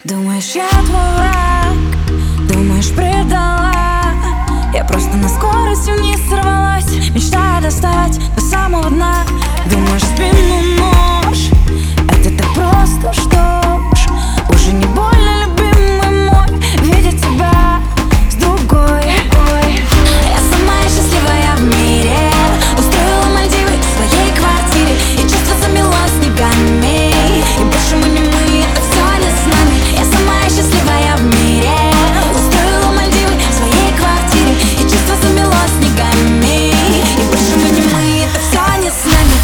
Думаешь, я твой враг? Думаешь, предала? Я просто на скорости вниз сорвалась, мечтая достать до самого дна. Думаешь, в спину нож? Это так просто, что ж, уже не больно, любимый мой, видеть тебя с другой. Я самая счастливая в мире, устроила Мальдивы в своей квартире, и чувство замело снегами, и больше мы не мы, это все не с нами. Я самая счастливая в мире, устроила Мальдивы в своей квартире, и чувство замело снегами, и больше мы не мы, это все не с нами.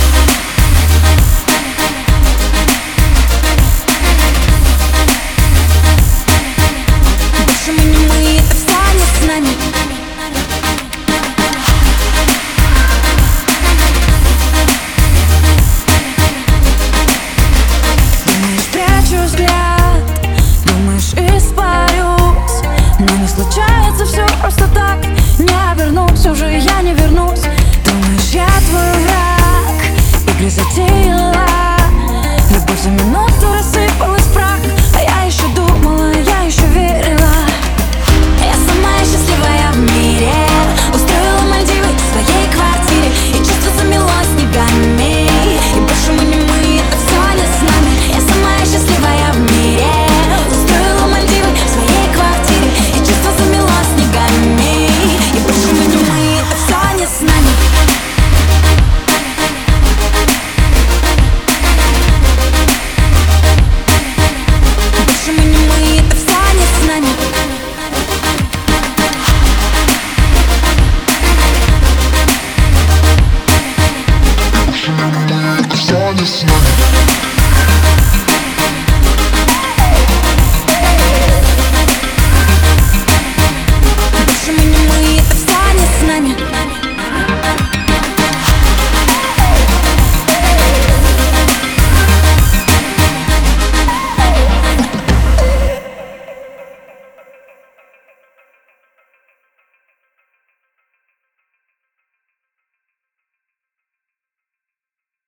Больше мы не мы, это все не с нами. Думаешь, прячу взгляд, думаешь, испарюсь, но не случается все просто так. Не обернусь, уже я не вернусь. Думаешь, я твой враг, игры затеяла.